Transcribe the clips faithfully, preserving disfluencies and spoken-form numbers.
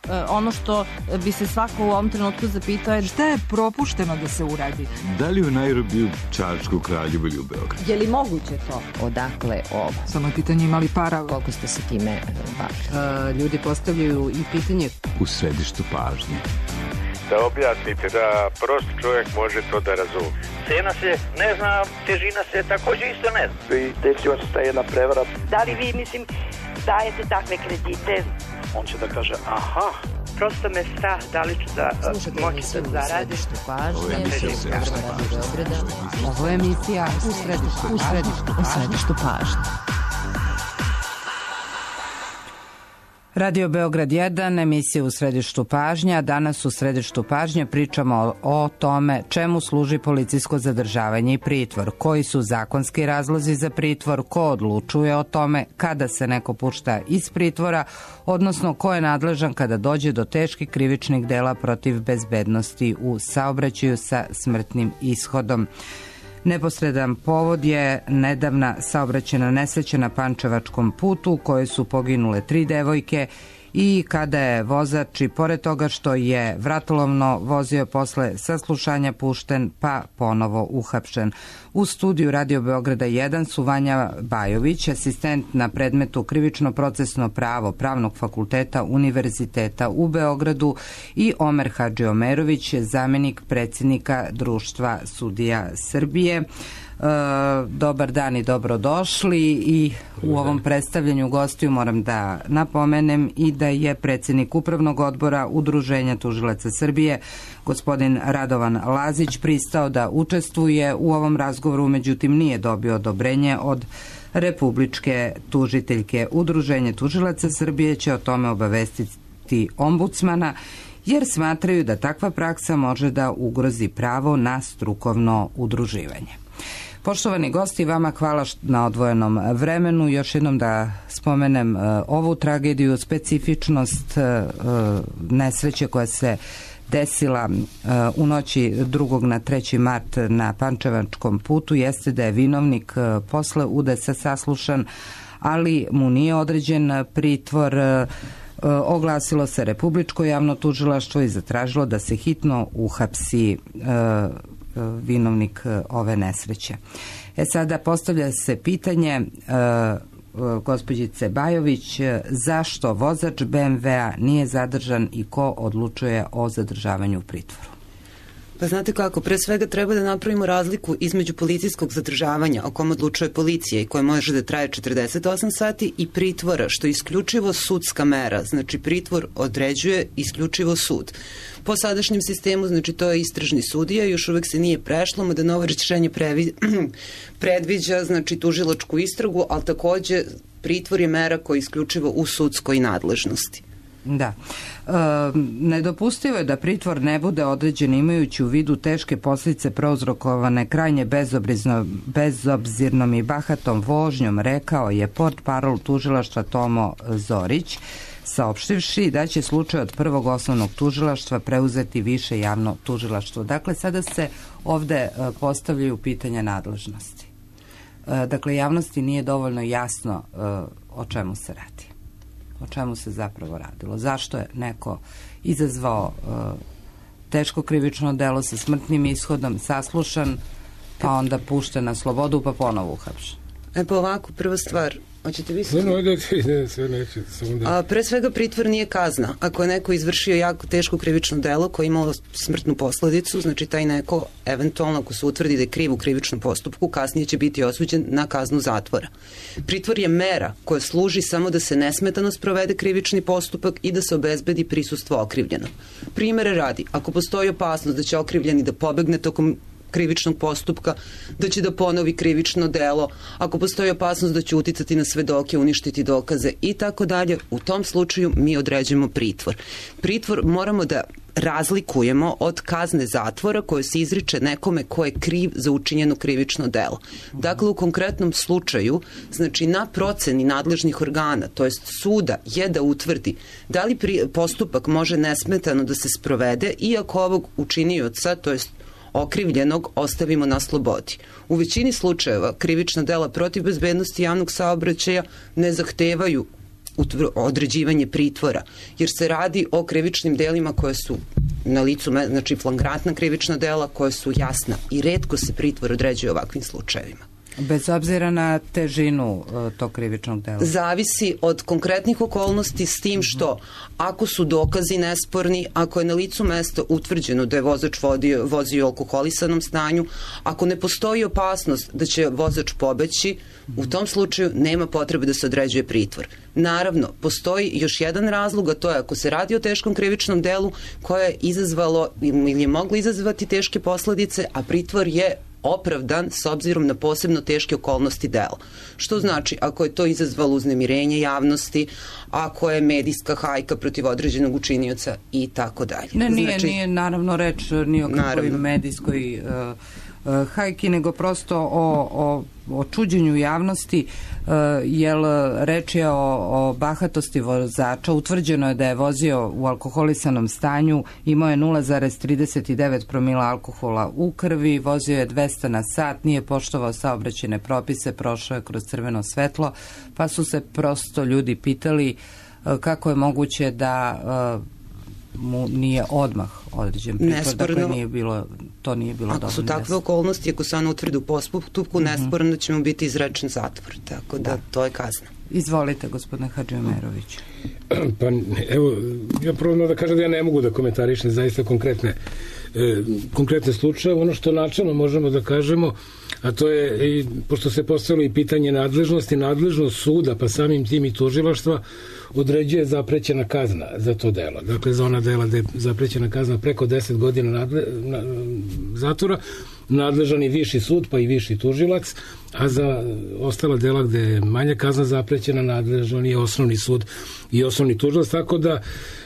ono što bi se svako u ovom trenutku zapitao je šta je propušteno da se uradi. Da li u Nairobiju, Čačku, Kraljevu ili u Beogradu? Je li moguće to? Odakle ovo? Samo je pitanje imali para. Koliko ste se time bavili? Ljudi postavljaju i pitanje u središtu pažnje. Da objasnite da prost čovjek može to da razumije. Cena se ne zna, težina se također isto ne zna. I desila se ta jedna prevara. Da li vi, mislim, dajete takve kredite? On će da kaže, aha, prosto me strah da li ću da moći da zaradim. Ovo je emisija u središtu pažnje. Ovo je emisija u središtu, u središtu, u središtu pažnje. Radio Beograd jedan, emisija u središtu pažnje, a danas u središtu pažnje pričamo o, o tome čemu služi policijsko zadržavanje i pritvor, koji su zakonski razlozi za pritvor, ko odlučuje o tome, kada se neko pušta iz pritvora, odnosno ko je nadležan kada dođe do teških krivičnih dela protiv bezbednosti u saobraćaju sa smrtnim ishodom. Neposredan povod je nedavna saobraćajna nesreća na Pančevačkom putu u kojoj su poginule tri devojke i kada je vozač, i pored toga što je vratolomno vozio, posle saslušanja pušten pa ponovo uhapšen. U studiju Radio Beograda jedan su Vanja Bajović, asistent na predmetu krivično procesno pravo Pravnog fakulteta Univerziteta u Beogradu, i Omer Hadžiomerović, zamenik predsjednika Društva sudija Srbije. E, dobar dan i dobrodošli. I u ovom predstavljanju gostiju moram da napomenem i da je predsjednik Upravnog odbora Udruženja tužilaca Srbije, gospodin Radovan Lazić, pristao da učestvuje u ovom razgovoru, međutim nije dobio odobrenje od republičke tužiteljke. Udruženje tužilaca Srbije će o tome obavestiti ombudsmana, jer smatraju da takva praksa može da ugrozi pravo na strukovno udruživanje. Poštovani gosti, vama hvala na odvojenom vremenu. Još jednom da spomenem uh, ovu tragediju, specifičnost uh, nesreće koja se desila uh, u noći drugog na treći mart na Pančevačkom putu jeste da je vinovnik uh, posle udesa saslušan, ali mu nije određen pritvor. Uh, oglasilo se Republičko javno tužilaštvo i zatražilo da se hitno uhapsi uh, vinovnik ove nesreće. E sada postavlja se pitanje uh, gospođice Bajović, zašto vozač be em ve a nije zadržan i ko odlučuje o zadržavanju u pritvoru? Pa znate kako, pre svega treba da napravimo razliku između policijskog zadržavanja o kom odlučuje policija i koje može da traje četrdeset osam sati i pritvora, što je isključivo sudska mera. Znači pritvor određuje isključivo sud. Po sadašnjem sistemu, znači to je istražni sudija, još uvek se nije prešlo, mada novo rešenje predviđa znači tužilačku istragu, ali takođe pritvor je mera koja je isključivo u sudskoj nadležnosti. Da. E, nedopustivo je da pritvor ne bude određen imajući u vidu teške posljedice prouzrokovane krajnje bezobrizno, bezobzirnom i bahatom vožnjom, rekao je portparol tužilaštva Tomo Zorić, saopštivši da će slučaj od prvog osnovnog tužilaštva preuzeti više javno tužilaštvo. Dakle, sada se ovde postavljaju pitanja nadležnosti. E, dakle, javnosti nije dovoljno jasno e, o čemu se radi. O čemu se zapravo radilo. Zašto je neko izazvao uh, teško krivično delo sa smrtnim ishodom, saslušan, pa onda pušten na slobodu, pa ponovo uhapšen? E pa ovako, prva stvar, hoćete vi sve? No, ne, ne, sve neće. A, pre svega, pritvor nije kazna. Ako je neko izvršio jako teško krivično delo koje je imalo smrtnu posledicu, znači taj neko, eventualno ako se utvrdi da je kriv u krivičnom postupku, kasnije će biti osuđen na kaznu zatvora. Pritvor je mera koja služi samo da se nesmetano sprovede krivični postupak i da se obezbedi prisustvo okrivljenog. Primere radi, ako postoji opasnost da će okrivljeni da pobegne tokom krivičnog postupka, da će da ponovi krivično delo, ako postoji opasnost da će uticati na svedoke, uništiti dokaze i tako dalje, u tom slučaju mi određujemo pritvor. Pritvor moramo da razlikujemo od kazne zatvora koje se izriče nekome ko je kriv za učinjeno krivično delo. Dakle, u konkretnom slučaju, znači na proceni nadležnih organa, to jest suda, je da utvrdi da li postupak može nesmetano da se sprovede iako ovog učinioca, to jest okrivljenog, ostavimo na slobodi. U većini slučajeva krivična dela protiv bezbednosti javnog saobraćaja ne zahtevaju određivanje pritvora, jer se radi o krivičnim delima koje su na licu, znači flagrantna krivična dela koja su jasna i retko se pritvor određuje u ovakvim slučajevima. Bez obzira na težinu tog krivičnog dela? Zavisi od konkretnih okolnosti, s tim što ako su dokazi nesporni, ako je na licu mesta utvrđeno da je vozač vodio, vozio u alkoholisanom stanju, ako ne postoji opasnost da će vozač pobeći, u tom slučaju nema potrebe da se određuje pritvor. Naravno, postoji još jedan razlog, a to je ako se radi o teškom krivičnom delu koje je izazvalo ili je moglo izazvati teške posledice, a pritvor je opravdan s obzirom na posebno teške okolnosti dela. Što znači, ako je to izazvalo uznemirenje javnosti, ako je medijska hajka protiv određenog učinioca i tako dalje. Ne, nije, znači, nije naravno reč ni o kakvoj medijskoj uh, uh, hajki, nego prosto o, o, o čuđenju javnosti, uh, jer reč je o, o bahatosti vozača. Utvrđeno je da je vozio u alkoholisanom stanju, imao je nula zarez trideset devet promila alkohola u krvi, vozio je dvesta na sat, nije poštovao saobraćajne propise, prošao je kroz crveno svetlo, pa su se prosto ljudi pitali uh, kako je moguće da uh, mu nije odmah određen pritvor, dakle nije bilo, to nije bilo dobro. Ako su takve okolnosti, ako se ona utvrdi u postupku, nesporno da će mu biti izrečen zatvor, tako da, da. To je kazna. Izvolite, gospodine Hadžiomerović. Pa evo, ja probam da kažem da ja ne mogu da komentarišem zaista konkretne e, konkretne slučaje. Ono što načelno možemo da kažemo, a to je, i, pošto se postavilo i pitanje nadležnosti, nadležnost suda, pa samim tim i tužilaštva, određuje zaprećena kazna za to delo. Dakle, za ona dela gde je zaprećena kazna preko deset godina nadle, na, zatvora, nadležan i viši sud, pa i viši tužilac, a za ostala dela gde je manja kazna zaprećena, nadležan je osnovni sud i osnovni tužilac, tako da e,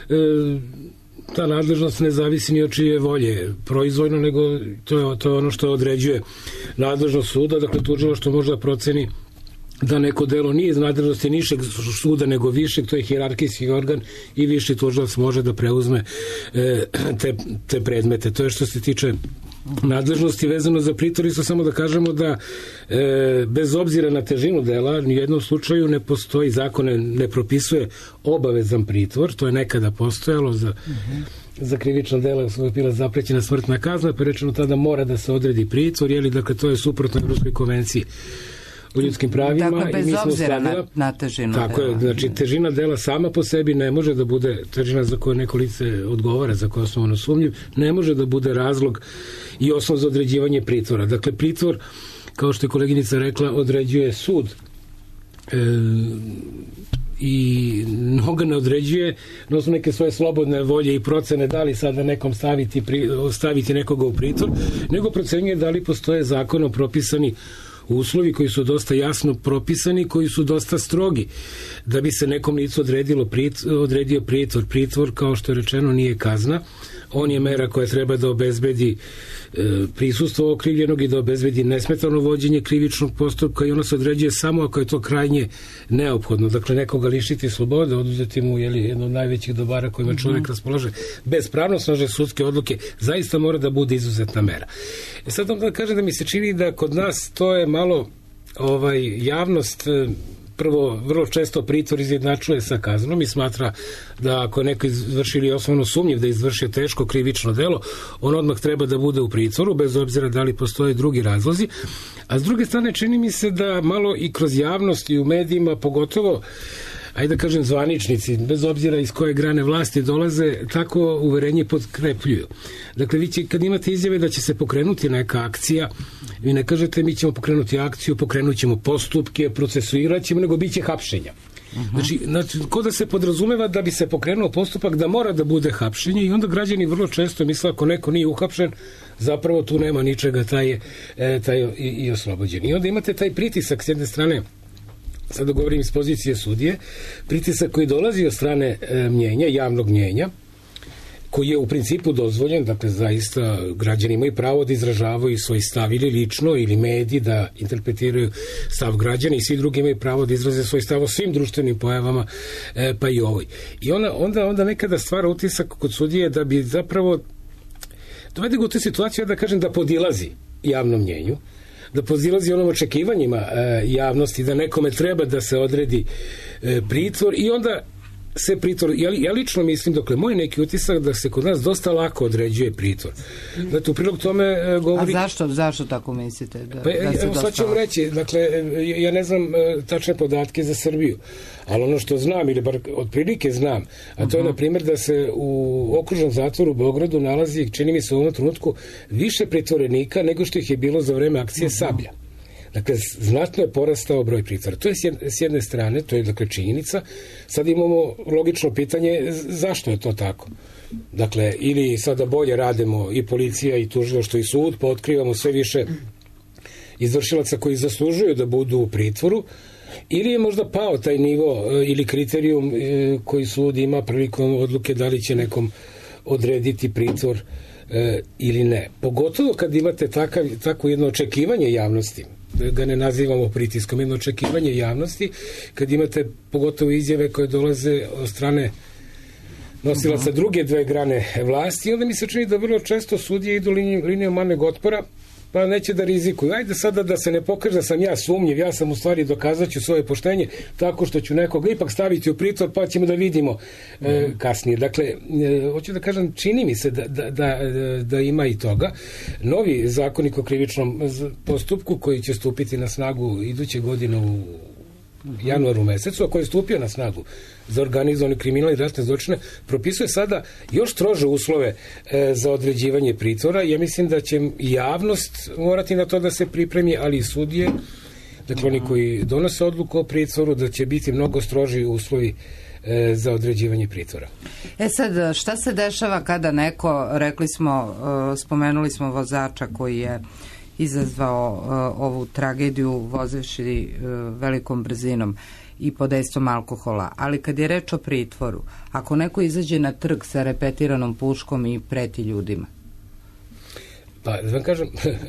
ta nadležnost ne zavisi ni od čije volje proizvoljno, nego to je, to je ono što određuje nadležnost suda. Dakle, tužilaštvo može da proceni da neko delo nije iz nadležnosti nižeg suda nego višeg, to je hijerarhijski organ i viši tužilac može da preuzme e, te, te predmete. To je što se tiče nadležnosti vezano za pritvor. Isto samo da kažemo da e, bez obzira na težinu dela, ni u jednom slučaju ne postoji, zakon ne, ne propisuje obavezan pritvor, to je nekada postojalo za uh-huh. za krivična dela su bila zaprećena smrtna kazna, pa rečeno tada mora da se odredi pritvor, jeli, dakle to je suprotno Evropskoj konvenciji o ljudskim pravima. Dakle, bez obzira na, na težinu tako dela. Je, znači težina dela sama po sebi ne može da bude, težina za koju neko lice odgovara, za koju je osnovno sumnjiv, ne može da bude razlog i osnov za određivanje pritvora. Dakle, pritvor, kao što je koleginica rekla, određuje sud e, i mnoga ne određuje na osnovu neke svoje slobodne volje i procene da li sada nekom staviti, staviti nekoga u pritvor, nego procenjuje da li postoje zakonom propisani uslovi koji su dosta jasno propisani, koji su dosta strogi, da bi se nekom licu odredilo prit, odredio pritvor. Pritvor, kao što je rečeno, nije kazna. On je mera koja treba da obezbedi e, prisustvo okrivljenog i da obezbedi nesmetano vođenje krivičnog postupka i ono se određuje samo ako je to krajnje neophodno. Dakle, nekoga lišiti slobode, oduzeti mu jeli, jedno od najvećih dobara kojima čovjek mm-hmm. raspolaže bez pravnosnažne sudske odluke, zaista mora da bude izuzetna mera. E sad da kažem da mi se čini da kod nas to je malo ovaj, javnost prvo, vrlo često pritvor izjednačuje sa kaznom i smatra da ako je neko izvršili osnovno sumnjiv da je izvršio teško krivično delo, on odmah treba da bude u pritvoru, bez obzira da li postoje drugi razlozi. A s druge strane, čini mi se da malo i kroz javnost i u medijima, pogotovo ajde da kažem zvaničnici, bez obzira iz koje grane vlasti dolaze, tako uverenje potkrepljuju. Dakle, vi će, kad imate izjave da će se pokrenuti neka akcija, vi ne kažete mi ćemo pokrenuti akciju, pokrenut ćemo postupke, procesuirat ćemo, nego bit će hapšenja. Uh-huh. Znači, znači, ko da se podrazumeva da bi se pokrenuo postupak da mora da bude hapšenje i onda građani vrlo često misle ako neko nije uhapšen, zapravo tu nema ničega, taj je, taj je i, i oslobođen. I onda imate taj pritisak s jedne strane, sada govorim iz pozicije sudije, pritisak koji dolazi od strane e, mnjenja, javnog mnjenja, koji je u principu dozvoljen, dakle zaista građani imaju pravo da izražavaju svoj stav ili lično ili mediji da interpretiraju stav građana i svi drugi imaju pravo da izraze svoj stav o svim društvenim pojavama, e, pa i ovoj. I ona, onda, onda nekada stvara utisak kod sudije da bi zapravo dovede ga u tu situaciju, da kažem, da podilazi javnom mnjenju, da pozilazi onom očekivanjima e, javnosti, da nekome treba da se odredi e, pritvor i onda se pritvor, ja, ja lično mislim, dokle moj neki utisak da se kod nas dosta lako određuje pritvor. Dakle, u prilog tome e, govori... A zašto, zašto tako mislite? Da, pa, da se evo, sad ću vam reći, dakle, ja ne znam e, tačne podatke za Srbiju, ali ono što znam, ili bar otprilike znam, a to je, na primjer, da se u okružnom zatvoru u Beogradu nalazi, čini mi se u ovom trenutku, više pritvorenika nego što ih je bilo za vreme akcije Sablja. Dakle, znatno je porastao broj pritvora. To je s jedne strane, to je dakle činjenica. Sad imamo logično pitanje zašto je to tako. Dakle, ili sada bolje radimo i policija i tužilaštvo i sud, pa otkrivamo sve više izvršilaca koji zaslužuju da budu u pritvoru, ili je možda pao taj nivo ili kriterijum koji sud ima prilikom odluke da li će nekom odrediti pritvor e, ili ne. Pogotovo kad imate takav, tako jedno očekivanje javnosti, da ga ne nazivamo pritiskom, jedno očekivanje javnosti, kad imate pogotovo izjave koje dolaze od strane nosilaca druge dve grane vlasti, onda mi se čini da vrlo često sudije idu linijom, linijom manjeg otpora, pa neće da rizikuju. Ajde sada da se ne pokaže da sam ja sumnjiv, ja sam u stvari dokazat ću svoje poštenje tako što ću nekoga ipak staviti u pritvor, pa ćemo da vidimo e, kasnije. Dakle, e, hoću da kažem, čini mi se da, da, da, da ima i toga. Novi zakonik o krivičnom postupku koji će stupiti na snagu iduće godine u januaru mesecu, a koji je stupio na snagu za organizovani kriminal i ratne zločine, propisuje sada još strože uslove e, za određivanje pritvora. Ja mislim da će javnost morati na to da se pripremi, ali i sudije, dakle oni koji donose odluku o pritvoru, da će biti mnogo stroži uslovi e, za određivanje pritvora. E sad, šta se dešava kada neko, rekli smo, spomenuli smo vozača koji je izazvao uh, ovu tragediju vozevši uh, velikom brzinom i pod dejstvom alkohola. Ali kad je reč o pritvoru, ako neko izađe na trg sa repetiranom puškom i preti ljudima? Pa, da vam kažem,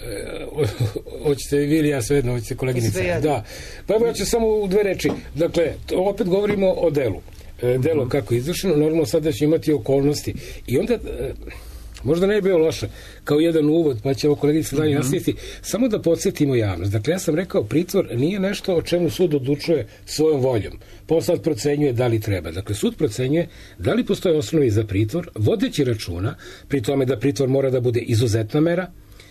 hoćete vi ili ja svejedno, hoćete koleginica. Da. Pa evo ja ću samo u dve reči. Dakle, opet govorimo o delu. E, delo kako je izvršeno, normalno sada će imati okolnosti. I onda... E, možda ne je bilo loše, kao jedan uvod, pa će ovo kolegica dalje nastaviti. Samo da podsjetimo javnost. Dakle, ja sam rekao, pritvor nije nešto o čemu sud odlučuje svojom voljom. Pa sad procenjuje da li treba. Dakle, sud procenjuje da li postoje osnovi za pritvor, vodeći računa, pri tome da pritvor mora da bude izuzetna mera,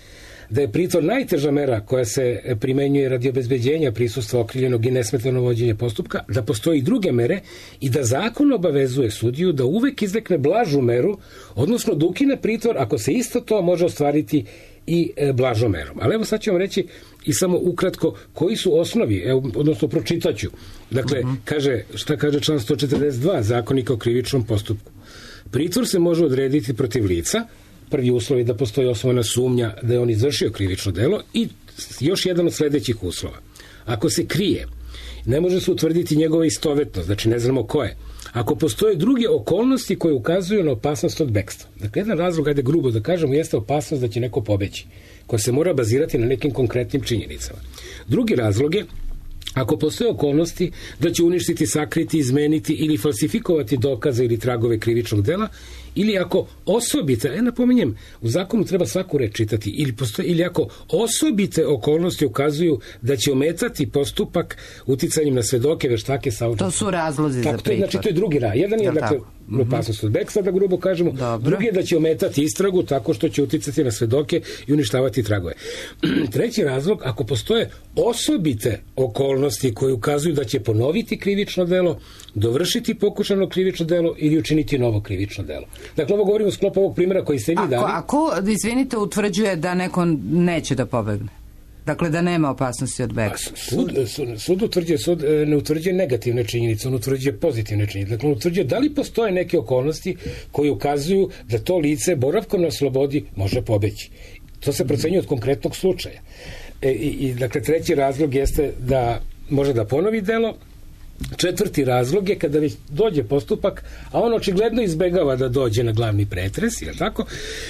da je pritvor najteža mera koja se primenjuje radi obezbeđenja prisustva okrivljenog i nesmetano vođenje postupka, da postoji i druge mere i da zakon obavezuje sudiju da uvek izrekne blažu meru, odnosno da ukine pritvor ako se isto to može ostvariti i e, blažom merom. Ali evo sad ću vam reći i samo ukratko koji su osnovi, evo, odnosno pročitaću. Dakle, uh-huh. kaže, šta kaže član sto četrdeset dva Zakonika o krivičnom postupku. Pritvor se može odrediti protiv lica. Prvi uslov je da postoji osnovana sumnja da je on izvršio krivično delo i još jedan od sledećih uslova. Ako se krije, ne može se utvrditi njegova istovetnost, znači ne znamo ko je. Ako postoje druge okolnosti koje ukazuju na opasnost od bekstva. Dakle, jedan razlog, ajde grubo da kažemo, jeste opasnost da će neko pobeći, koja se mora bazirati na nekim konkretnim činjenicama. Drugi razlog je ako postoje okolnosti da će uništiti, sakriti, izmeniti ili falsifikovati dokaze ili tragove krivičnog dela, ili ako osobite, ja napominjem, u zakonu treba svaku reč čitati, ili, postoje, ili ako osobite okolnosti ukazuju da će ometati postupak uticanjem na svedoke, veštake, saučesnike. To su razlozi tako, za pritvor. Znači, to je drugi rad. Jedan je, ja, dakle, opasnost od bekstva, da grubo kažemo. Dobro. Drugi je da će ometati istragu tako što će uticati na svedoke i uništavati tragove. Treći razlog, ako postoje osobite okolnosti koje ukazuju da će ponoviti krivično delo, dovršiti pokušano krivično delo ili učiniti novo krivično delo. Dakle, ovo govorimo u sklopu ovog primjera koji ste vi dali. A ko, izvinite, utvrđuje da neko neće da pobegne? Dakle, da nema opasnosti od bekstva. Sud, sud, sud, utvrđuje, sud ne utvrđuje negativne činjenice, on utvrđuje pozitivne činjenice. Dakle, on utvrđuje da li postoje neke okolnosti koje ukazuju da to lice boravkom na slobodi može pobeći. To se procenjuje od konkretnog slučaja. E, i, i, dakle, treći razlog jeste da može da ponovi delo. Četvrti razlog je kada već dođe postupak, a on očigledno izbegava da dođe na glavni pretres, je tako?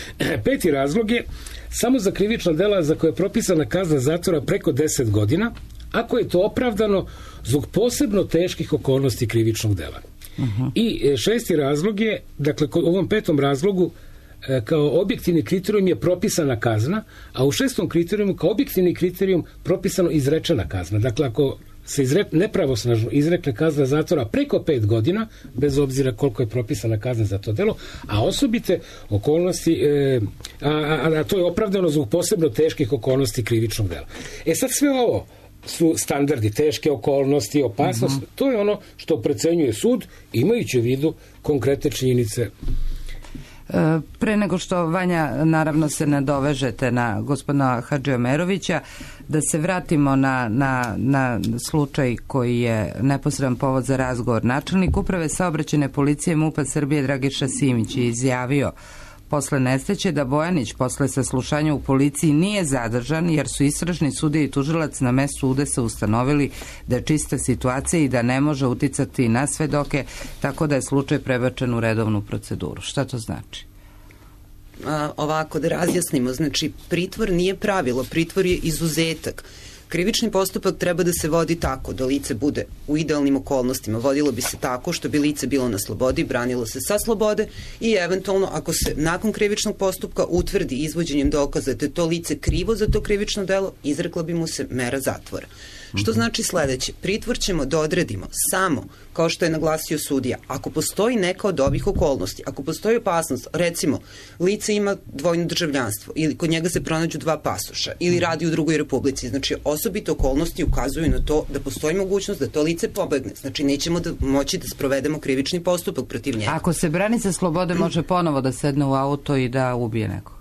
Peti razlog je samo za krivična dela za koje je propisana kazna zatvora preko deset godina, ako je to opravdano zbog posebno teških okolnosti krivičnog dela. Uh-huh. I šesti razlog je, dakle, u ovom petom razlogu kao objektivni kriterijum je propisana kazna, a u šestom kriterijumu kao objektivni kriterijum propisano izrečena kazna. Dakle, ako se izre, nepravosnažno izrekne kazna zatvora preko pet godina, bez obzira koliko je propisana kazna za to delo, a osobite okolnosti, e, a, a, a to je opravdano zbog posebno teških okolnosti krivičnog dela. E sad sve ovo su standardi, teške okolnosti, opasnost, mm-hmm. to je ono što procenjuje sud, imajući u vidu konkretne činjenice. Pre nego što, Vanja, naravno se nadovežete na gospodina Hadžiomerovića, da se vratimo na, na, na slučaj koji je neposredan povod za razgovor. Načelnik Uprave saobraćajne policije MUP-a Srbije Dragiša Simić je izjavio posle nesreće da Bojanić posle saslušanja u policiji nije zadržan jer su istražni sudija i tužilac na mestu udesa ustanovili da je čista situacija i da ne može uticati na svedoke, tako da je slučaj prebačen u redovnu proceduru. Šta to znači? A, ovako, da razjasnimo, znači pritvor nije pravilo, pritvor je izuzetak. Krivični postupak treba da se vodi tako, da lice bude u idealnim okolnostima. Vodilo bi se tako što bi lice bilo na slobodi, branilo se sa slobode i eventualno ako se nakon krivičnog postupka utvrdi izvođenjem dokaza da je to lice krivo za to krivično delo, izrekla bi mu se mera zatvora. Što znači sledeće? Pritvor ćemo da odredimo samo, kao što je naglasio sudija, ako postoji neka od ovih okolnosti, ako postoji opasnost, recimo, lice ima dvojno državljanstvo ili kod njega se pronađu dva pasoša ili radi u drugoj republici, znači osobite okolnosti ukazuju na to da postoji mogućnost da to lice pobegne, znači nećemo da moći da sprovedemo krivični postupak protiv njega. Ako se brani sa slobode, može ponovo da sedne u auto i da ubije nekog?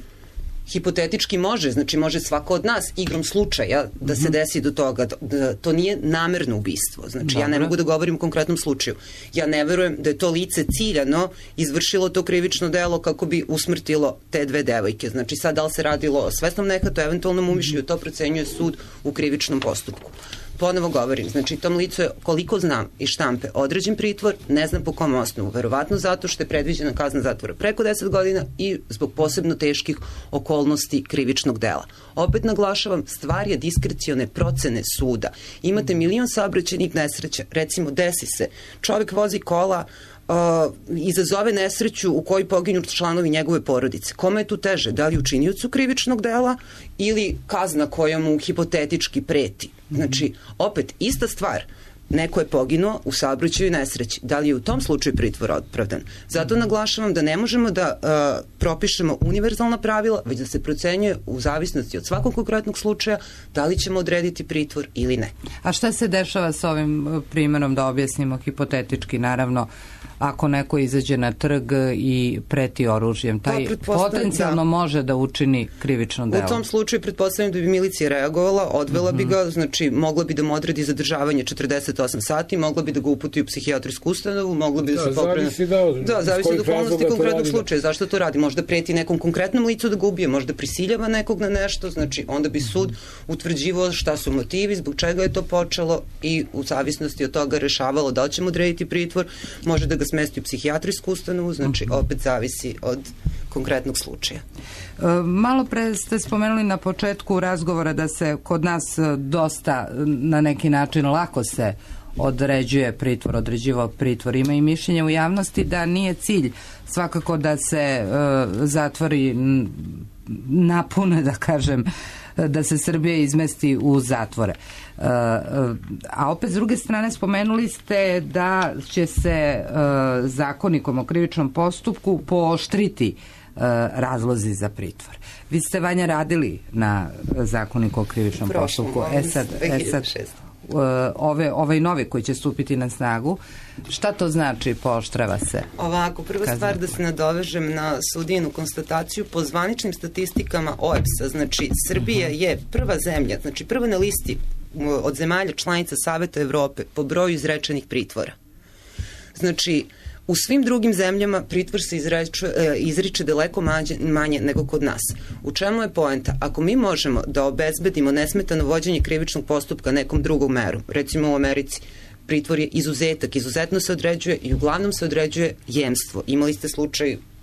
Hipotetički može, znači može svako od nas igrom slučaja da se desi do toga, da to nije namerno ubistvo. Znači Dobre. Ja ne mogu da govorim u konkretnom slučaju. Ja ne verujem da je to lice ciljano izvršilo to krivično delo kako bi usmrtilo te dve devojke. Znači sad da li se radilo o svesnom nehatu, eventualnom umišljaju, to procenjuje sud u krivičnom postupku. Ponovo govorim, znači tom licu je, koliko znam iz štampe, određen pritvor, ne znam po kom osnovu, verovatno zato što je predviđena kazna zatvora preko deset godina i zbog posebno teških okolnosti krivičnog dela. Opet naglašavam, stvar je diskrecione procene suda. Imate milion saobraćajnih nesreća, recimo desi se, čovek vozi kola, Uh, izazove nesreću u kojoj poginu članovi njegove porodice. Kome je tu teže? Da li učiniocu krivičnog dela ili kazna koja mu hipotetički preti? Znači, opet, ista stvar. Neko je poginuo u saobraćaju nesreći. Da li je u tom slučaju pritvor opravdan? Zato naglašavam da ne možemo da uh, propišemo univerzalna pravila, već da se procenjuje u zavisnosti od svakog konkretnog slučaja da li ćemo odrediti pritvor ili ne. A šta se dešava sa ovim primjerom, da objasnimo hipotetički, naravno, ako neko izađe na trg i preti oružjem, taj potencijalno da. može da učini krivično delo. U tom slučaju pretpostavljam da bi milicija reagovala, odvela mm-hmm. bi ga, znači mogla bi da mu odredi zadržavanje četrdeset osam sati, mogla bi da ga uputi u psihijatrijsku ustanovu, mogla bi da, da se pokrene... Zavisi da, da, zavisi od okolnosti konkretnog slučaja. Zašto to radi? Možda preti nekom konkretnom licu da ga ubije, možda prisiljava nekog na nešto, znači onda bi sud utvrđivao šta su motivi, zbog čega je to počelo i u zavisnosti od toga rešavalo da li ćemo odrediti pritvor, može da ga smesti u psihijatrijsku ustanovu, znači opet zavisi od konkretnog slučaja. Malo pre ste spomenuli na početku razgovora da se kod nas dosta na neki način lako se određuje pritvor, određivao pritvor. Ima i mišljenje u javnosti da nije cilj svakako da se uh, zatvori napune, da kažem, da se Srbija izmesti u zatvore. Uh, a opet s druge strane spomenuli ste da će se uh, zakonikom o krivičnom postupku pooštriti uh, razlozi za pritvor. Vi ste, Vanja, radili na zakoniku o krivičnom Prošlo, postupku. E sad, e sad uh, ove, ovaj novi koji će stupiti na snagu, šta to znači pooštrava se? Ovako, prva Kazna stvar da se nadovežem na sudijenu konstataciju, po zvaničnim statistikama O E B S-a, znači Srbija je prva zemlja, znači prva na listi od zemalja članica Saveta Evrope po broju izrečenih pritvora. Znači, u svim drugim zemljama pritvor se izreče, izriče daleko manje, manje nego kod nas. U čemu je poenta? Ako mi možemo da obezbedimo nesmetano vođenje krivičnog postupka nekom drugom meru, recimo u Americi, pritvor je izuzetak, izuzetno se određuje i uglavnom se određuje jemstvo. Imali ste slučaj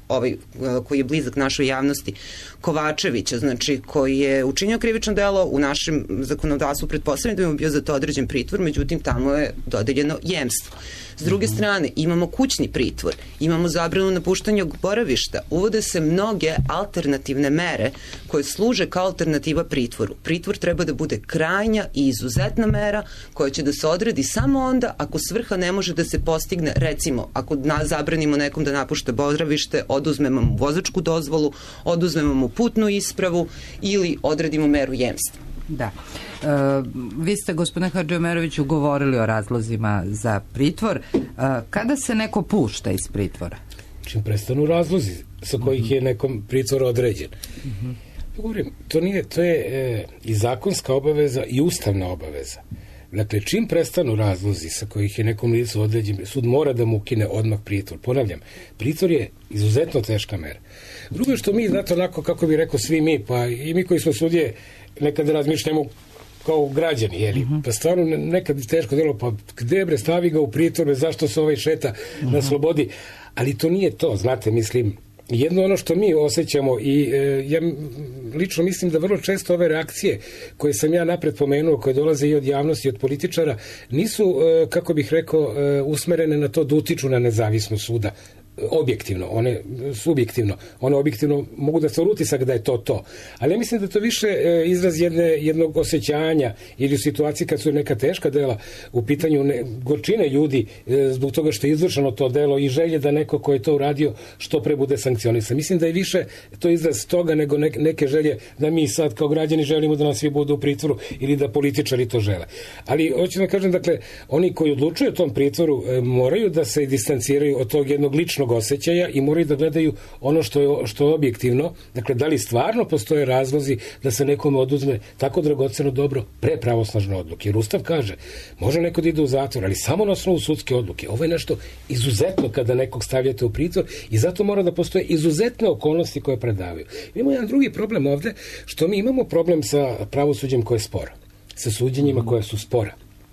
ovaj koji je blizak našoj javnosti, Kovačevića, znači koji je učinio krivično delo, u našem zakonodavstvu pretpostavljam da bi mu bio za to određen pritvor, međutim tamo je dodeljeno jemstvo. S druge strane, imamo kućni pritvor, imamo zabranu napuštanja boravišta, uvode se mnoge alternativne mere koje služe kao alternativa pritvoru. Pritvor treba da bude krajnja i izuzetna mera koja će da se odredi samo onda ako svrha ne može da se postigne, recimo, ako zabranimo nekom da napušta boravište, oduzmemo mu vozačku dozvolu, oduzmemo mu putnu ispravu ili odredimo meru jemstva. Da. E, vi ste, gospodine Hadžiomeroviću, govorili o razlozima za pritvor. E, kada se neko pušta iz pritvora? Čim prestanu razlozi sa kojih je nekom pritvor određen. Mm-hmm. Govorim, to nije, to je e, i zakonska obaveza i ustavna obaveza. Dakle, čim prestanu razlozi sa kojih je nekom licu određen, sud mora da mu ukine odmah pritvor. Ponavljam, pritvor je izuzetno teška mera. Drugo je što mi, znate, onako, kako bi rekao svi mi, pa i mi koji smo sudije, nekad razmišljamo kao građani, jeli? Uh-huh. Pa stvarno nekad teško delo, pa gde bre, stavi ga u pritvor, zašto se ovaj šeta uh-huh. na slobodi, ali to nije to, znate, mislim, jedno ono što mi osjećamo i e, ja lično mislim da vrlo često ove reakcije koje sam ja napred pomenuo, koje dolaze i od javnosti i od političara, nisu, e, kako bih rekao, e, usmerene na to da utiču na nezavisnost suda, objektivno, one subjektivno, one objektivno mogu da se utisak da je to to. Ali ja mislim da to više e, izraz jedne, jednog osjećanja ili u situaciji kad su neka teška dela u pitanju ne, gorčine ljudi e, zbog toga što je izvršeno to delo i želje da neko ko je to uradio što pre bude sankcionisan. Mislim da je više to izraz toga nego ne, neke želje da mi sad kao građani želimo da nas svi budu u pritvoru ili da političari to žele. Ali hoću da kažem, dakle, oni koji odlučuju o tom pritvoru e, moraju da se distanciraju od tog jednog ličnog osjećaja i moraju da gledaju ono što je, što je objektivno, dakle da li stvarno postoje razlozi da se nekome oduzme tako dragoceno dobro pre pravosnažne odluke. Jer Ustav kaže, može neko da ide u zatvor, ali samo na osnovu sudske odluke. Ovo je nešto izuzetno kada nekog stavljate u pritvor i zato mora da postoje izuzetne okolnosti koje predavaju. Imamo jedan drugi problem ovde, što mi imamo problem sa pravosuđem koje je sporo, sa suđenjima koje su spora.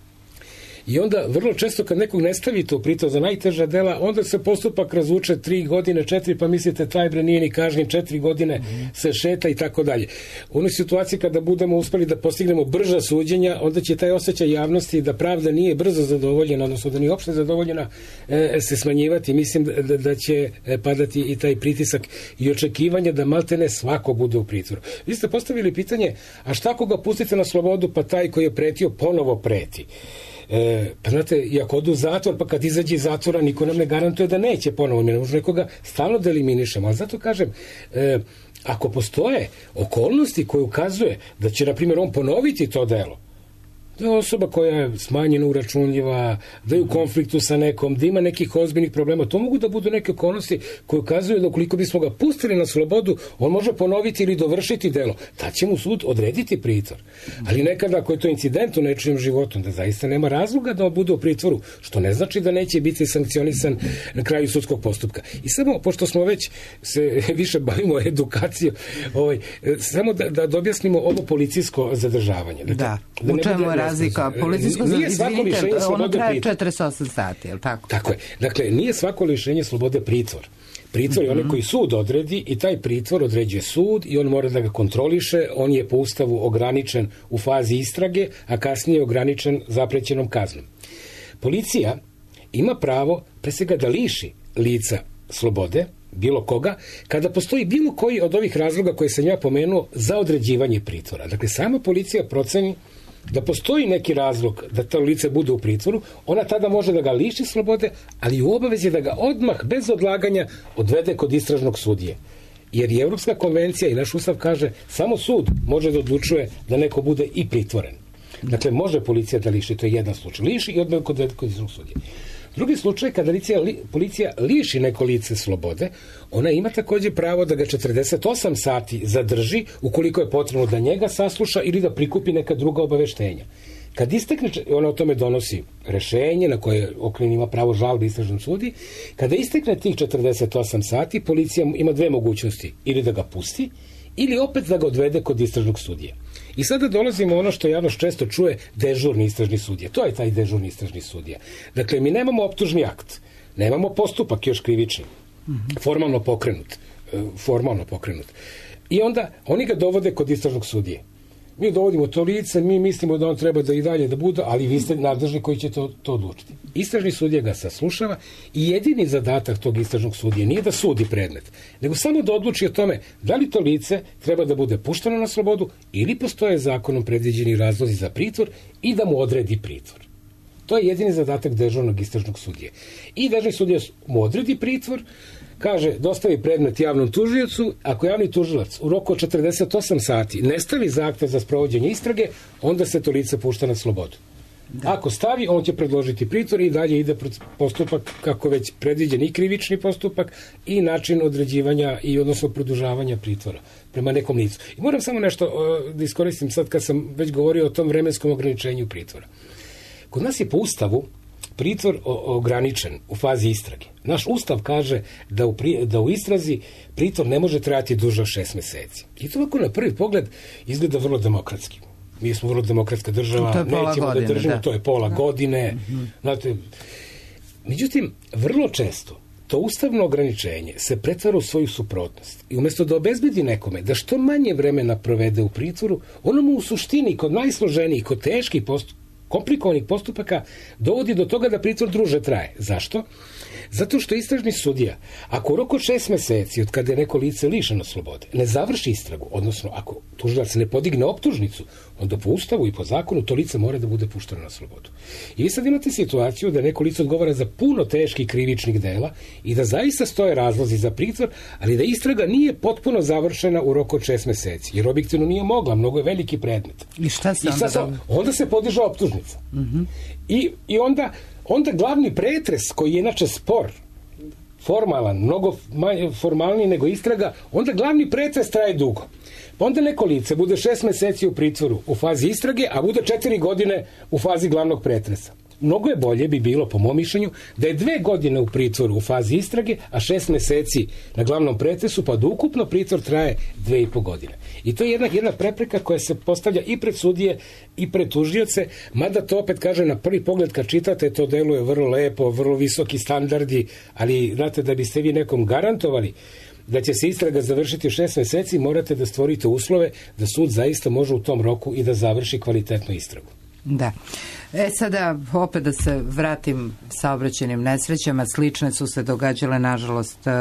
I onda vrlo često kad nekog ne stavite u pritvor za najteža dela, onda se postupak razvuče tri godine, četiri, pa mislite taj bre nije ni kažnjen, četiri godine mm-hmm. se šeta i tako dalje. U onoj situaciji kada budemo uspeli da postignemo brža suđenja, onda će taj osjećaj javnosti da pravda nije brzo zadovoljena, odnosno da nije uopšte zadovoljena, e, se smanjivati. Mislim da, da, da će padati i taj pritisak i očekivanje da maltene svako bude u pritvoru. Vi ste postavili pitanje, a šta ako ga pustite na slobodu, pa taj koji je pretio ponovo preti? E, pa znate, i ako odu u zatvor, pa kad izađe iz zatvora, niko nam ne garantuje da neće ponovo, mi ne možemo nekoga stalno da eliminišemo, ali zato kažem, e, ako postoje okolnosti koje ukazuje da će, na primjer, on ponoviti to delo, da je osoba koja je smanjeno uračunljiva, da je u konfliktu sa nekom, da ima nekih ozbiljnih problema, to mogu da budu neke okolnosti koje ukazuju da ukoliko bismo ga pustili na slobodu, on može ponoviti ili dovršiti delo. Tad će mu sud odrediti pritvor. Ali nekada, ako je to incident u nečijem životu, da zaista nema razloga da on bude u pritvoru, što ne znači da neće biti sankcionisan na kraju sudskog postupka. I samo, pošto smo već se više bavimo edukacijom, ovaj, samo da, da objasnimo ovo policijsko zadržavanje. Da, da, da u čemu je razlika? Policijsko zadržavanje, ono traje četrdeset osam sati, je li tako? Tako je. Dakle, nije svako lišenje slobode pritvor. Pritvor je onaj koji sud odredi i taj pritvor određuje sud i on mora da ga kontroliše, on je po Ustavu ograničen u fazi istrage, a kasnije je ograničen zaprećenom kaznom. Policija ima pravo pre svega da liši lica slobode, bilo koga, kada postoji bilo koji od ovih razloga koje sam ja pomenuo za određivanje pritvora. Dakle, sama policija proceni da postoji neki razlog da to lice bude u pritvoru, ona tada može da ga liši slobode, ali u obavezi da ga odmah, bez odlaganja, odvede kod istražnog sudije. Jer i Evropska konvencija i naš Ustav kaže, samo sud može da odlučuje da neko bude i pritvoren. Dakle, može policija da liši, to je jedan slučaj. Liši i odmah odvede kod istražnog sudije. Drugi slučaj, kada policija, policija liši neko lice slobode, ona ima također pravo da ga četrdeset osam sati zadrži, ukoliko je potrebno da njega sasluša ili da prikupi neka druga obaveštenja. Kad istekne, ona o tome donosi rešenje na koje okrivljeni ima pravo žalbe istražnom sudi, kada istekne tih četrdeset osam sati, policija ima dve mogućnosti, ili da ga pusti, ili opet da ga odvede kod istražnog sudije. I sada dolazimo ono što javnost često čuje, dežurni istražni sudija. To je taj dežurni istražni sudija. Dakle, mi nemamo optužni akt, nemamo postupak još krivični, formalno pokrenut. Formalno pokrenut. I onda oni ga dovode kod istražnog sudije. Mi dovodimo to lice, mi mislimo da on treba da i dalje da bude, ali vi ste nadležni koji će to, to odlučiti. Istražni sudija ga saslušava i jedini zadatak tog istražnog sudije nije da sudi predmet, nego samo da odluči o tome da li to lice treba da bude pušteno na slobodu ili postoje zakonom predviđeni razlozi za pritvor i da mu odredi pritvor. To je jedini zadatak dežurnog istražnog sudije. I dežurni sudija mu odredi pritvor, kaže, dostavi predmet javnom tužiocu, ako javni tužilac u roku od četrdeset osam sati ne stavi zahtev za sprovođenje istrage, onda se to lice pušta na slobodu. Da. Ako stavi, on će predložiti pritvor i dalje ide postupak kako već predviđen i krivični postupak i način određivanja i odnosno produžavanja pritvora prema nekom licu. I moram samo nešto uh, da iskoristim sad kad sam već govorio o tom vremenskom ograničenju pritvora. Kod nas je po Ustavu pritvor ograničen u fazi istrage. Naš Ustav kaže da u, pri, da u istrazi pritvor ne može trajati duže od šest meseci. I to ovako na prvi pogled izgleda vrlo demokratski. Mi smo vrlo demokratska država, nećemo godine, da držimo, da. To je pola da. godine. Mm-hmm. Znate, međutim, vrlo često to ustavno ograničenje se pretvara u svoju suprotnost. I umjesto da obezbedi nekome da što manje vremena provede u pritvoru, ono mu u suštini kod najsloženijih, kod teških postupaka, komplikovanih postupaka dovodi do toga da pritvor duže traje. Zašto? Zato što istražni sudija, ako u roku od šest meseci od kada je neko lice lišeno slobode, ne završi istragu, odnosno ako tužilac ne podigne optužnicu, onda po Ustavu i po zakonu to lice mora da bude pušteno na slobodu. I vi sad imate situaciju da neko lice odgovara za puno teških krivičnih dela i da zaista stoje razlozi za pritvor, ali da istraga nije potpuno završena u roku od šest meseci, jer objektivno nije mogla, mnogo je veliki predmet. I šta se I onda sad, onda se podiže optužnica. Mm-hmm. I, i onda onda glavni pretres, koji je inače spor, formalan, mnogo manje formalniji nego istraga, onda glavni pretres traje dugo. Pa onda neko lice bude šest meseci u pritvoru u fazi istrage, a bude četiri godine u fazi glavnog pretresa. Mnogo je bolje bi bilo, po mom mišljenju, da je dve godine u pritvoru u fazi istrage, a šest meseci na glavnom pretresu, pa da ukupno pritvor traje dve i po godine. I to je jedna, jedna prepreka koja se postavlja i pred sudije i pred tužioce, mada to opet kaže na prvi pogled kad čitate, to deluje vrlo lepo, vrlo visoki standardi, ali znate da biste vi nekom garantovali da će se istraga završiti u šest meseci, morate da stvorite uslove da sud zaista može u tom roku i da završi kvalitetnu istragu. Da. E sada, opet da se vratim saobraćajnim nesrećama, slične su se događale, nažalost, uh,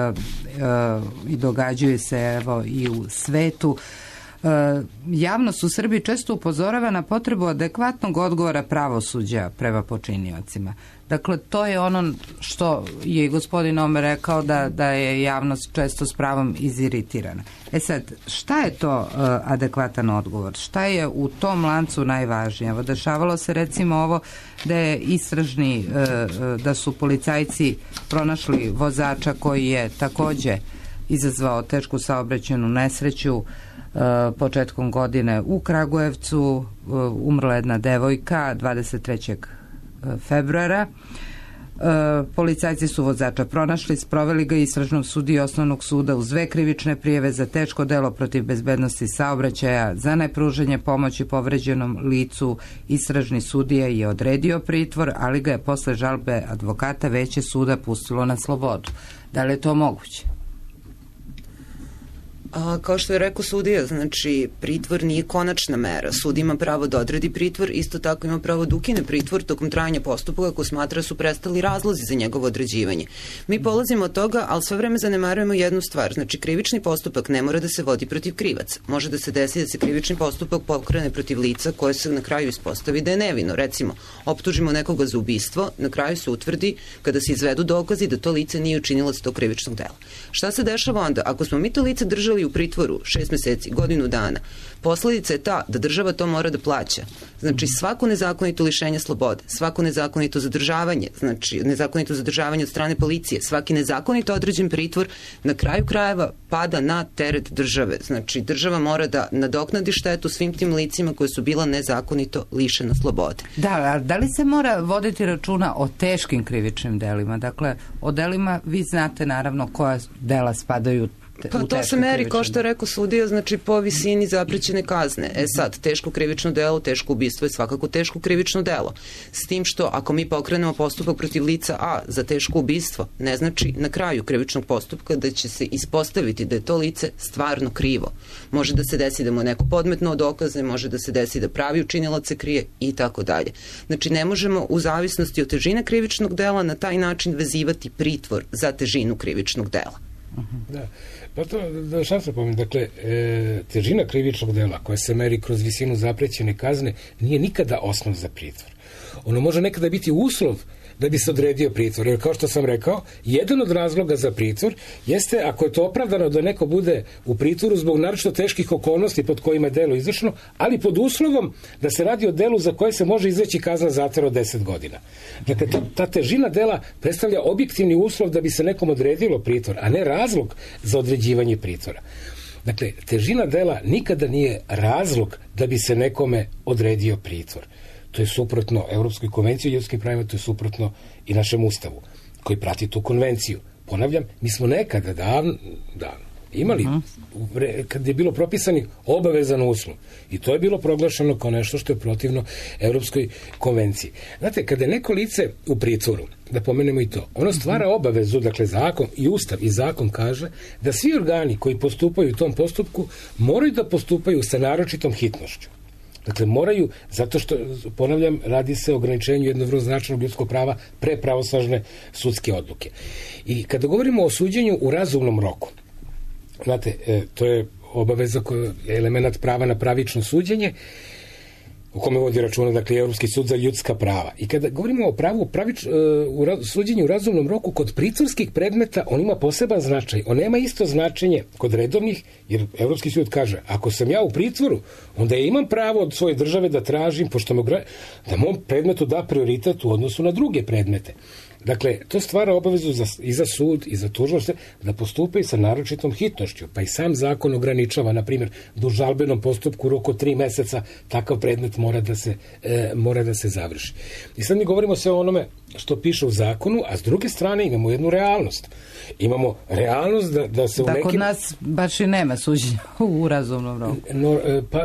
uh, i događaju se evo i u svetu. Uh, javnost u Srbiji često upozorava na potrebu adekvatnog odgovora pravosuđa prema počiniocima. Dakle, to je ono što je i gospodin Omer rekao da, da je javnost često s pravom iziritirana. E sad, šta je to uh, adekvatan odgovor? Šta je u tom lancu najvažnije? Evo, dešavalo se recimo ovo da je istražni, uh, da su policajci pronašli vozača koji je takođe izazvao tešku saobraćajnu nesreću uh, početkom godine u Kragujevcu, uh, umrla jedna devojka dvadeset trećeg februara. E, policajci su vozača pronašli, sproveli ga istražnom sudiji osnovnog suda uz dve krivične prijave za teško delo protiv bezbednosti saobraćaja, za nepružanje pomoći povređenom licu. Istražni sudija je odredio pritvor, ali ga je posle žalbe advokata veće suda pustilo na slobodu. Da li je to moguće? A, kao što je rekao sudija, znači pritvor nije konačna mera. Sud ima pravo da odredi pritvor, isto tako ima pravo da ukine pritvor tokom trajanja postupka ako smatra su prestali razlozi za njegovo određivanje. Mi polazimo od toga, ali sve vreme zanemarujemo jednu stvar. Znači, krivični postupak ne mora da se vodi protiv krivaca. Može da se desi da se krivični postupak pokrene protiv lica koje se na kraju ispostavi da je nevino. Recimo, optužimo nekoga za ubistvo, na kraju se utvrdi kada se izvedu dokazi da to lice nije učinilac tog krivičnog dela. Šta se dešava onda? Ako smo mi to lice držali u pritvoru šest meseci, godinu dana, posledica je ta da država to mora da plaća. Znači, svako nezakonito lišenje slobode, svako nezakonito zadržavanje, znači nezakonito zadržavanje od strane policije, svaki nezakonito određen pritvor na kraju krajeva pada na teret države. Znači, država mora da nadoknadi štetu svim tim licima koje su bila nezakonito lišena slobode. Da, a da li se mora voditi računa o teškim krivičnim delima? Dakle, o delima vi znate naravno koja dela spadaju te, Pa u to se meri, kao što je rekao sudija, znači po visini zaprećene kazne. E sad, teško krivično delo, teško ubistvo je svakako teško krivično delo. S tim što ako mi pokrenemo postupak protiv lica A za teško ubistvo, ne znači na kraju krivičnog postupka da će se ispostaviti da je to lice stvarno krivo. Može da se desi da mu neko podmetno dokaze, može da se desi da pravi učinilac se krije i tako dalje. Znači ne možemo u zavisnosti od težine krivičnog dela na taj način vezivati pritvor za težinu krivičnog dela. Da, pa to, da šta se pomenem, dakle, e, težina krivičnog dela koja se meri kroz visinu zaprećene kazne nije nikada osnov za pritvor. Ono može nekada biti uslov da bi se odredio pritvor, jer kao što sam rekao, jedan od razloga za pritvor jeste ako je to opravdano da neko bude u pritvoru zbog naročito teških okolnosti pod kojima je delo izvršeno, ali pod uslovom da se radi o delu za koje se može izreći kazna zatvora od deset godina. Dakle, ta, ta težina dela predstavlja objektivni uslov da bi se nekom odredilo pritvor, a ne razlog za određivanje pritvora. Dakle, težina dela nikada nije razlog da bi se nekome odredio pritvor. To je suprotno Evropskoj konvenciji o ljudskim pravima, to je suprotno i našem ustavu, koji prati tu konvenciju. Ponavljam, mi smo nekada davno, davno imali, uh-huh. kad je bilo propisani obavezan uslov. I to je bilo proglašeno kao nešto što je protivno Evropskoj konvenciji. Znate, kada je neko lice u pritvoru, da pomenemo i to, ono stvara obavezu, dakle zakon i ustav i zakon kaže da svi organi koji postupaju u tom postupku moraju da postupaju sa naročitom hitnošću. Dakle, moraju, zato što, ponavljam, radi se o ograničenju jednog vrlo značajnog ljudskog prava pre pravosnažne sudske odluke. I kada govorimo o suđenju u razumnom roku, znate, e, to je obaveza koja je element prava na pravično suđenje, u kome vodi računa, dakle, Evropski sud za ljudska prava. I kada govorimo o pravu pravič, u raz, suđenju u razumnom roku, kod pritvorskih predmeta, on ima poseban značaj. On nema isto značenje kod redovnih, jer Evropski sud kaže, ako sam ja u pritvoru, onda ja imam pravo od svoje države da tražim, pošto me, da mom predmetu da prioritet u odnosu na druge predmete. Dakle, to stvara obavezu za, i za sud i za tužilaštvo da postupaju sa naročitom hitnošću, pa i sam zakon ograničava, na primjer, da u žalbenom postupku u roku tri meseca takav predmet mora da se, e, mora da se završi. I sad mi govorimo sve o onome što piše u zakonu, a s druge strane imamo jednu realnost. Imamo realnost da, da se u da, nekim... Da, kod nas baš i nema suđenja u razumnom roku. No, pa,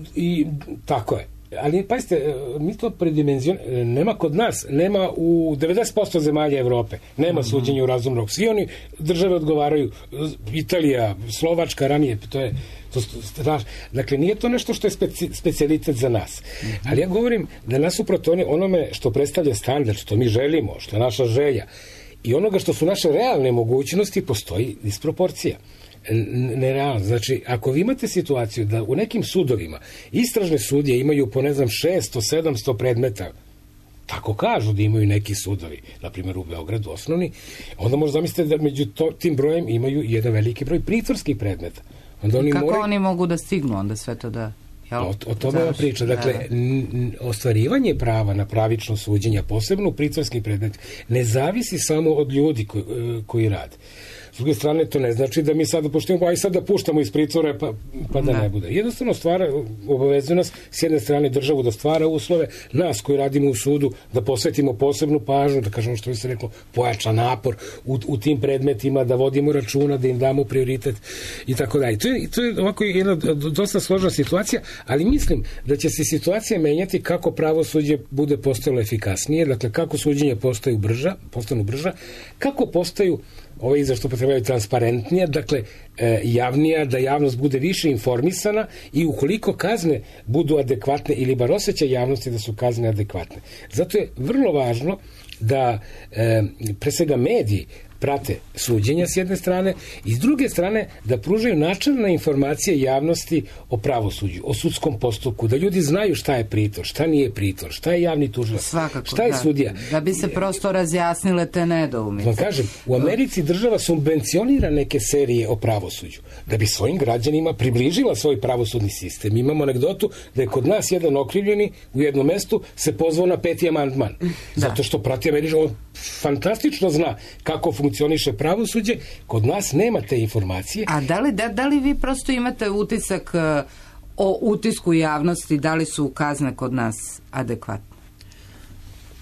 i tako je. Ali, pazite, mi to predimenzion... Nema kod nas, nema u devedeset posto zemalja Evrope, nema mm-hmm. suđenja u razumnom roku. Svi oni države odgovaraju, Italija, Slovačka ranije, to je... To, dakle, nije to nešto što je speci, specijalitet za nas. Mm-hmm. Ali ja govorim da nasuprot onome što predstavlja standard, što mi želimo, što je naša želja, i onoga što su naše realne mogućnosti, postoji disproporcija. Nerealno. Znači, ako vi imate situaciju da u nekim sudovima istražne sudije imaju po, ne znam, šesto sedamsto predmeta, tako kažu da imaju neki sudovi, na primjer u Beogradu osnovni, onda možda zamislite da među to, tim brojem imaju jedan veliki broj pritvorskih predmeta. Onda oni kako moraju... oni mogu da stignu onda sve to da... O, o tome je priča. Dakle, n, ostvarivanje prava na pravično suđenje, posebno u pritvorskim predmetima, ne zavisi samo od ljudi koji, koji rade. S druge strane, to ne znači da mi sada poštujemo, aj sad da puštamo iz pritvora, pa, pa da ne. ne bude. Jednostavno stvara, obavezuje nas s jedne strane državu da stvara uslove, nas koji radimo u sudu da posvetimo posebnu pažnju, da kažemo što bi se reklo, pojačan napor u, u tim predmetima, da vodimo računa, da im damo prioritet i tako dalje. To je, to je ovako jedna dosta složena situacija, ali mislim da će se situacija menjati kako pravosuđe bude postojalo efikasnije, dakle kako suđenje postaju brža, postanu brža, kako postaju ove izrašto potrebaju transparentnije, dakle e, javnija, da javnost bude više informisana i ukoliko kazne budu adekvatne ili bar osjećaj javnosti da su kazne adekvatne. Zato je vrlo važno da e, pre svega mediji prate suđenja s jedne strane i s druge strane da pružaju načelne informacije javnosti o pravosuđu, o sudskom postupku, da ljudi znaju šta je pritvor, šta nije pritvor, šta je javni tužilac, šta je da, sudija. Da bi se prosto razjasnile te nedoumice. Vam kažem, u Americi država subvencionira neke serije o pravosuđu, da bi svojim građanima približila svoj pravosudni sistem. Imamo anegdotu da je kod nas jedan okrivljeni u jednom mestu se pozvao na peti amandman. Da. Zato što prati Američan, on fantastično zna kako funkcioniše pravosuđe, kod nas nema te informacije. A da li, da, da li vi prosto imate utisak uh, o utisku javnosti, da li su kazne kod nas adekvatne?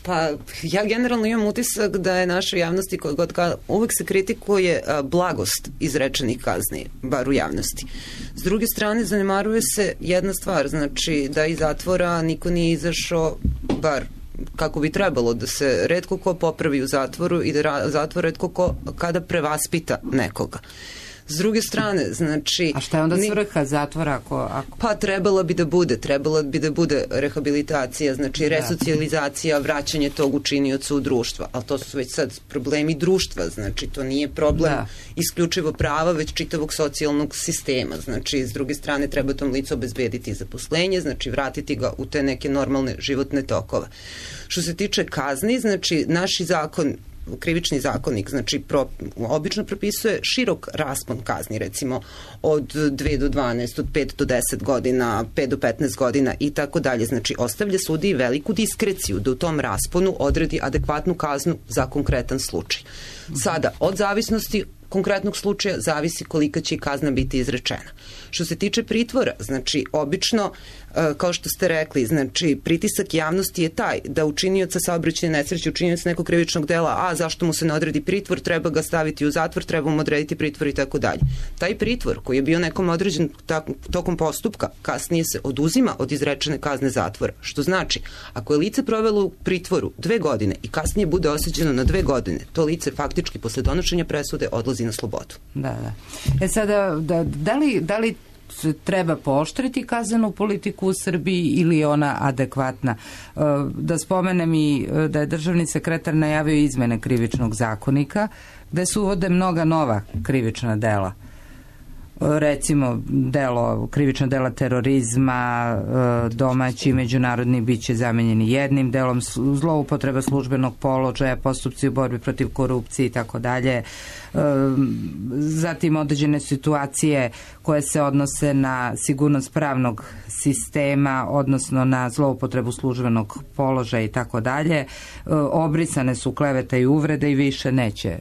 Pa ja generalno imam utisak da je naša javnosti koja god ka, uvek se kritikuje a, blagost izrečenih kazni, bar u javnosti. S druge strane, zanemaruje se jedna stvar, znači da iz zatvora niko nije izašao, bar kako bi trebalo, da se retko ko popravi u zatvoru i da ra, zatvor retko ko kada prevaspita nekoga. S druge strane, znači... A šta je onda svrha zatvora? Ako, ako... Pa trebala bi da bude, trebala bi da bude rehabilitacija, znači resocijalizacija, vraćanje tog učinioca u društva, ali to su već sad problemi društva, znači to nije problem da. isključivo prava, već čitavog socijalnog sistema, znači s druge strane treba tom licu obezbediti zaposlenje, znači vratiti ga u te neke normalne životne tokove. Što se tiče kazni, znači naši zakon krivični zakonik, znači pro, obično propisuje širok raspon kazni, recimo od dve do dvanaest, od pet do deset godina, pet do petnaest godina i tako dalje. Znači ostavlja sudiji veliku diskreciju da u tom rasponu odredi adekvatnu kaznu za konkretan slučaj. Sada, od zavisnosti konkretnog slučaja zavisi kolika će i kazna biti izrečena. Što se tiče pritvora, znači obično, kao što ste rekli, znači pritisak javnosti je taj da učinioca saobraćajne nesreće, učinioca nekog krivičnog dela, a zašto mu se ne odredi pritvor, treba ga staviti u zatvor, treba mu odrediti pritvor i tako dalje. Taj pritvor koji je bio nekom određen tokom postupka, kasnije se oduzima od izrečene kazne zatvora. Što znači, ako je lice provelo u pritvoru dve godine i kasnije bude osuđeno na dve godine, to lice faktički posle donošenja presude odlazi na slobodu. Da, da. E sada, da, da li, da li treba pooštriti kaznenu politiku u Srbiji ili je ona adekvatna? Da spomenem i da je državni sekretar najavio izmene krivičnog zakonika, gde se uvode mnoga nova krivična dela. Recimo delo, krivično dela terorizma, domaći i međunarodni biće zamenjeni jednim delom, zloupotreba službenog položaja, postupci u borbi protiv korupcije i tako dalje. Zatim određene situacije koje se odnose na sigurnost pravnog sistema, odnosno na zloupotrebu službenog položaja i tako dalje. Obrisane su kleveta i uvrede i više neće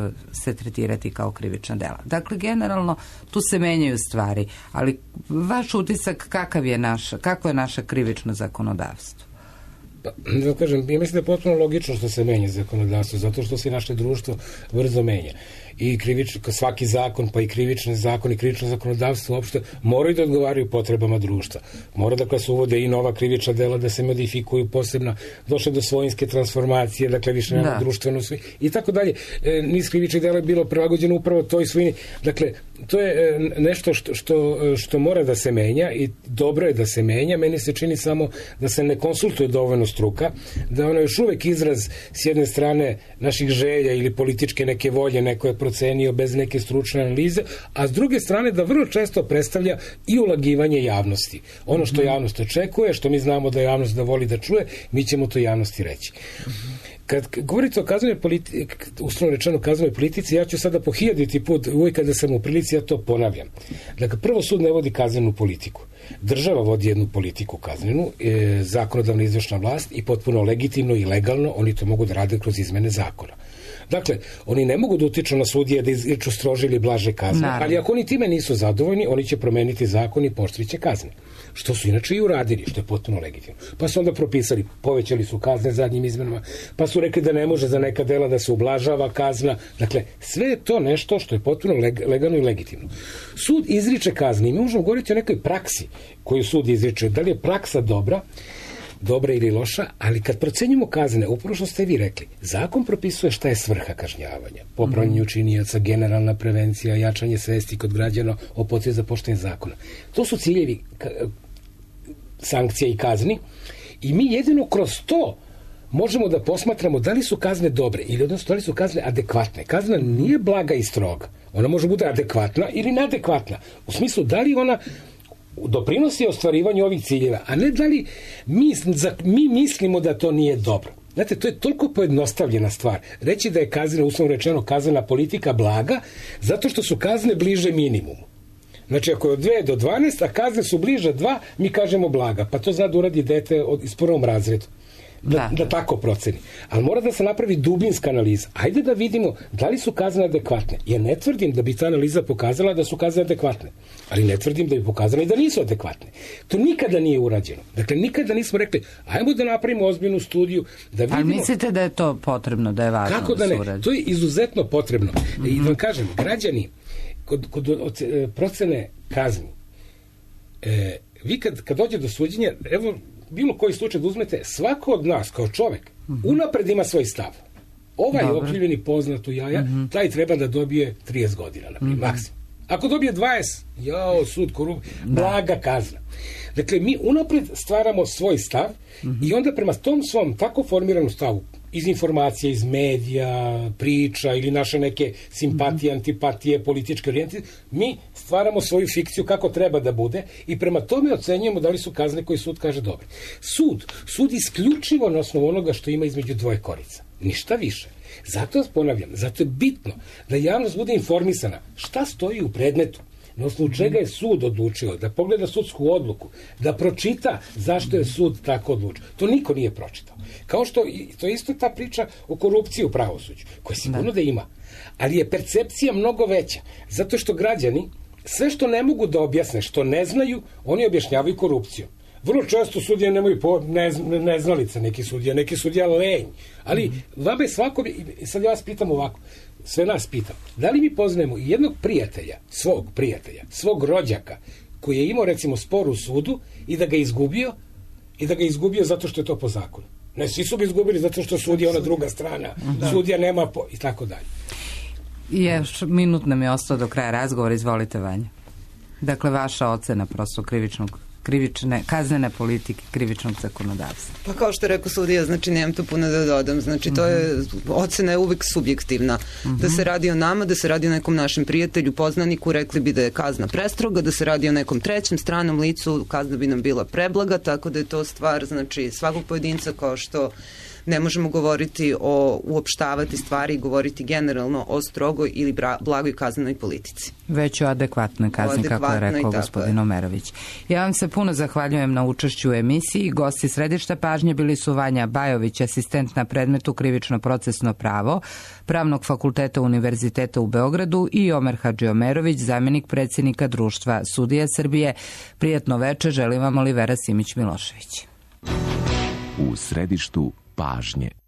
se tretirati kao krivična dela. Dakle, generalno, tu se menjaju stvari, ali vaš utisak kakav je naša, kako je naše krivično zakonodavstvo? Pa, da kažem, ja mislim da je potpuno logično što se menja zakonodavstvo, zato što se naše društvo brzo menja. I krivično, svaki zakon, pa i krivični zakon i krivično zakonodavstvo uopšte moraju da odgovaraju potrebama društva. Mora dakle se uvode i nova krivična dela da se modifikuju posebno, došle do svojinske transformacije, dakle više nema da. društveno svoj i tako dalje. E, niz krivičnih dela je bilo prilagođeno upravo toj svojini. Dakle, to je e, nešto što, što, što mora da se menja i dobro je da se menja. Meni se čini samo da se ne konsultuje dovoljno struka, da ono još uvek izraz s jedne strane naših želja ili političke neke volje, neko je procenio bez neke stručne analize, a s druge strane da vrlo često predstavlja i ulagivanje javnosti. Ono što javnost očekuje, što mi znamo da javnost da voli da čuje, mi ćemo to javnosti reći. Kad govorite o kaznenoj politici, uslovno rečeno kaznenoj politici, ja ću sada po hiljaditi put, uvijek kada sam u prilici, ja to ponavljam. Dakle, prvo sud ne vodi kaznenu politiku. Država vodi jednu politiku kaznenu, e, zakonodavna izvršna vlast i potpuno legitimno i legalno oni to mogu da rade kroz izmene zakona. Dakle, oni ne mogu da utiču na sudije da izriču strože ili blaže kazne, Naravno. ali ako oni time nisu zadovoljni, oni će promeniti zakon i pooštriće kazne. Što su inače i uradili, što je potpuno legitimno. Pa su onda propisali, povećali su kazne zadnjim izmenama, pa su rekli da ne može za neka dela da se ublažava kazna. Dakle, sve je to nešto što je potpuno legalno i legitimno. Sud izriče kazne i mi možemo govoriti o nekoj praksi koju sud izriče. Da li je praksa dobra, dobra ili loša, ali kad procenjujemo kazne, upravo što ste vi rekli, zakon propisuje šta je svrha kažnjavanja. Popravljanje učinioca, generalna prevencija, jačanje svesti kod građana o potrebi za poštenje zakona. To su ciljevi sankcija i kazni i mi jedino kroz to možemo da posmatramo da li su kazne dobre ili odnosno da li su kazne adekvatne. Kazna nije blaga i stroga. Ona može bude adekvatna ili neadekvatna. U smislu da li ona doprinosi ostvarivanju ovih ciljeva, a ne da li mi, mi mislimo da to nije dobro. Znate, to je toliko pojednostavljena stvar. Reći da je kaznena, uslovno rečeno, kaznena politika blaga, zato što su kazne bliže minimumu. Znači, ako je od dve do dvanaest, a kazne su bliže dva, mi kažemo blaga. Pa to zna da uradi dete od, iz prvom razredu. da, da tako proceni. Ali mora da se napravi dubinska analiza. Ajde da vidimo da li su kazne adekvatne. Ja ne tvrdim da bi ta analiza pokazala da su kazne adekvatne, ali ne tvrdim da bi pokazala i da nisu adekvatne. To nikada nije urađeno. Dakle, nikada nismo rekli, ajmo da napravimo ozbiljnu studiju, da vidimo... Ali mislite da je to potrebno, da je važno kako da, da se ne? urađe? To je izuzetno potrebno. Mm-hmm. I da vam kažem, građani, kod, kod od, procene kazni, e, vi kad, kad dođe do suđenja, evo, bilo koji slučaj da uzmete, svako od nas, kao čovek, mm-hmm. unapred ima svoj stav. Ovaj je okrivljeni poznat u jaja, mm-hmm. taj treba da dobije trideset godina, naprijed, mm-hmm. maksimum. Ako dobije dvadeset, jao, sud, korup, blaga kazna. Dakle, mi unapred stvaramo svoj stav mm-hmm. i onda prema tom svom tako formiranom stavu, iz informacije, iz medija, priča ili naše neke simpatije, mm-hmm. antipatije, političke orijentacije, mi stvaramo svoju fikciju kako treba da bude i prema tome ocenjujemo da li su kazne koje sud kaže dobre. Sud, sud isključivo na osnovu onoga što ima između dvoje korica. Ništa više. Zato ponavljam, zato je bitno da javnost bude informisana šta stoji u predmetu, na osnovu čega je sud odlučio, da pogleda sudsku odluku, da pročita zašto je sud tako odlučio. To niko nije pročitao. Kao što, to je isto ta priča o korupciji u pravosuđu, koja sigurno da ima, ali je percepcija mnogo veća, zato što građani sve što ne mogu da objasne, što ne znaju, oni objašnjavaju korupcijom. Vrlo često sudije nemaju po ne, neznalice, neki sudija, neki sudija lenj. Ali mm-hmm. vama je svako, sad ja vas pitam ovako, sve nas pitam, da li mi poznajemo jednog prijatelja, svog prijatelja, svog rođaka, koji je imao recimo spor u sudu i da ga je izgubio, i da ga je izgubio zato što je to po zakonu. Ne, svi su ga izgubili zato što sudija ona druga strana, da. Sudija nema po, i tako dalje. Još minut nam je ostao do kraja razgovora, izvolite Vanja. Dakle, vaša ocena prosto krivičnog krivične, kaznene politike, krivičnog zakonodavstva. Pa kao što je rekao sudija, znači nemam to puno da dodam, znači to je, ocena je uvek subjektivna. Mm-hmm. Da se radi o nama, da se radi o nekom našem prijatelju, poznaniku, rekli bi da je kazna prestroga, da se radi o nekom trećem stranom licu, kazna bi nam bila preblaga, tako da je to stvar, znači svakog pojedinca, kao što ne možemo govoriti o uopštavati stvari i govoriti generalno o strogoj ili blagoj kaznenoj politici. Već o adekvatnoj kazni, kako je rekao gospodin Omerović. Ja vam se puno zahvaljujem na učešću u emisiji. Gosti središta pažnje bili su Vanja Bajović, asistent na predmetu krivično-procesno pravo Pravnog fakulteta Univerziteta u Beogradu i Omer Hadžiomerović, zamjenik predsjednika Društva sudija Srbije. Prijatno veče, želim vam Olivera Simić-Milošević. U središtu pažnje.